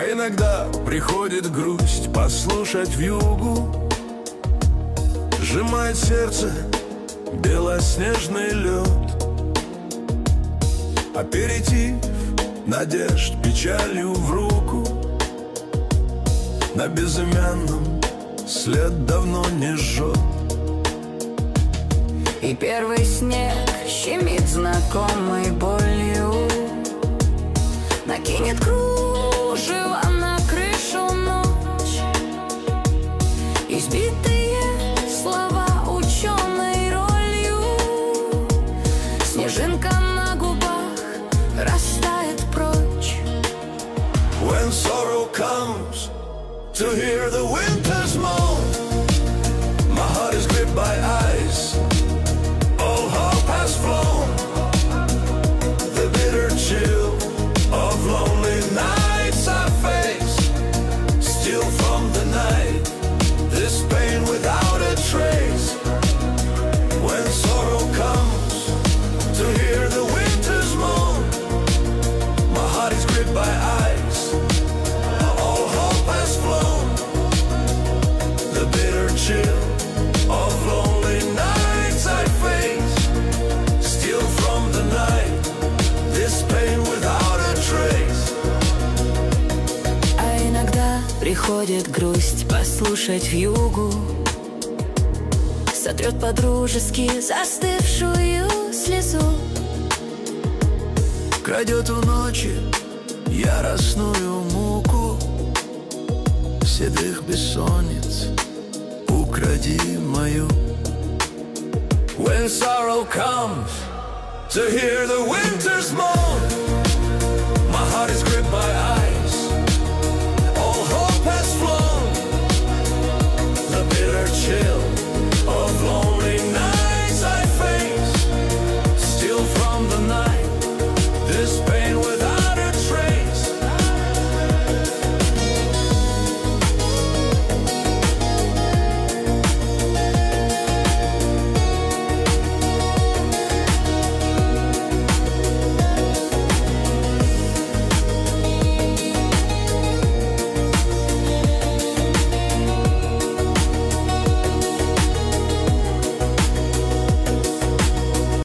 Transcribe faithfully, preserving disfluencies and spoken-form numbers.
А иногда приходит грусть послушать вьюгу. Сжимает сердце белоснежный лед. Аперитив надежд печалью в руку. На безымянном след давно не жжет. И первый снег щемит знакомой болью. Накинет кружево на крышу ночь. Избитые слова ученой ролью. Снежинка на губах растает прочь. When sorrow comes to hear the winter's moan, my heart is gripped by ice. All hope has flown. The bitter chill of lonely nights I face. Still from the night, this pain without a trace. When sorrow comes to hear the winter's moan, my heart is gripped by ice. All hope has flown. The bitter chill of lonely nights I face. Still from the night, this pain without a trace. А иногда приходит грусть послушать вьюгу. Сотрет по-дружески застывшую слезу. Крадет у ночи яростную муку. Седых бессонниц укради мою. When sorrow comes to hear the winter's moan, my heart is